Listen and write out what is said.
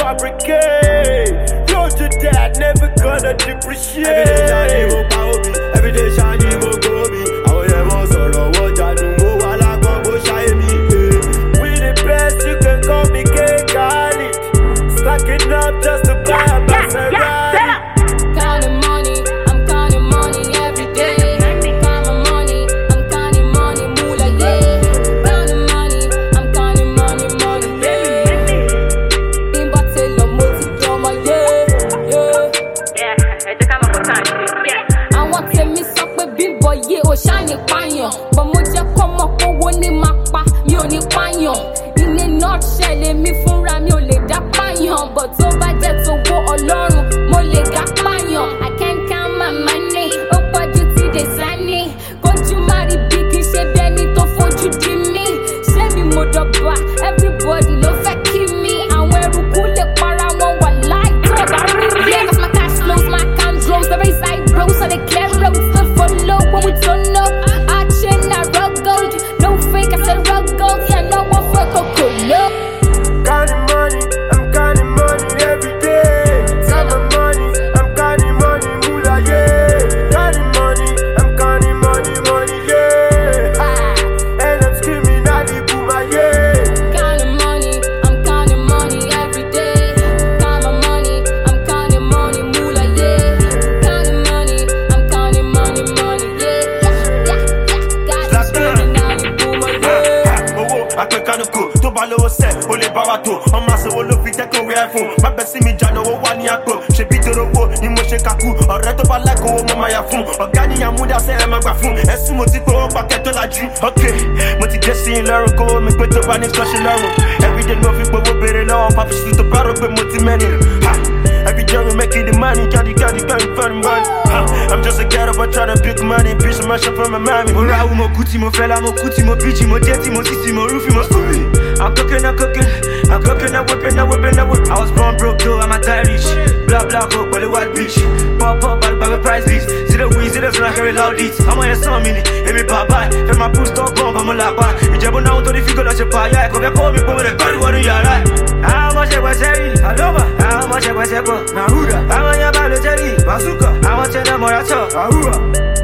fabricate. Road to that, never gonna depreciate. Every day shiny mo go me. I will never sorrow what I do. Mo wala go go shine me. We the best, you can call me K-Khalid. Stacking up just to buy a Maserati. Counting money, I'm counting money every day. Counting money, I'm counting money, moolah, yeah. Counting money, I'm counting money, yeah. In battle, multi-drama, yeah. I want to miss up a big boy, yeah, or shiny panyo. But moja come up for one in my pa, me only panyo. In a nutshell, me for ram, you lay that panyo. But over that, so go along, more leg up panyo. I can't count my money, up what you see the sunny. Go to marry big, say Benny to for you, Jimmy. Send me mother back, everybody love that keep me. And where we cool the para, one like, yeah, cause my cash flows, my account grows, the race I rose, so they clear roads to follow when we turn up. I chain, I rock gold, no fake, I said rock gold, yeah, no one for Coco, no. Counting money, I'm counting money every day. Counting money, I'm counting money, moolah, yeah. Counting money, I'm counting money, yeah. And I'm screaming Ali Buma, yeah. Counting money, I'm counting money every day. Counting money, I'm counting money, moolah, yeah. Counting money, I'm counting money, yeah. God is screaming Ali Buma, yeah. I can kind of cool. To balo set, only barato. On my soul, look, we take a real phone. My best see me, Jano, one year ago. She beat the road, you must shake a cool. Or red up a like a woman, my phone. Or Gani, I'm with a say, I'm a phone. And some motivo, packet to la G. Okay, motivation, Laura, go, me put the one expression. Every day, no people will be alone. Papa, she's the battle, but multi-many. Every day, we making the money, candy, fun, man. I'm just a ghetto, but trying to pick money. Piece of my shop from my mommy. Mora ou mo kuti, mo fella, mo kuti, mo bitchy, mo dirty, mo sissy, mo roofy, mo scooby. I'm cooking, I'm whipping. I was born broke though, I'm a die rich. Blah blah, hope, but the white bitch. Pop, by the price list. See the weed, see the sun, I carry loud beats. I'm on a song, mini, every bye. Fais ma pousse, top bomb, I'm a lapa. Il j'ai bon à auto, les filles, là, j'ai pas, y'a, comme y'a, comme y'a, comme y'a, comme y'a, ah, moi, j'ai quoi, c'est Aloma, ah, moi, j'ai quoi, c'est quoi, Nahuda, ah, moi, y'a pas le jelly, bazooka, ah, moi, j'ai la moracha, Ahura.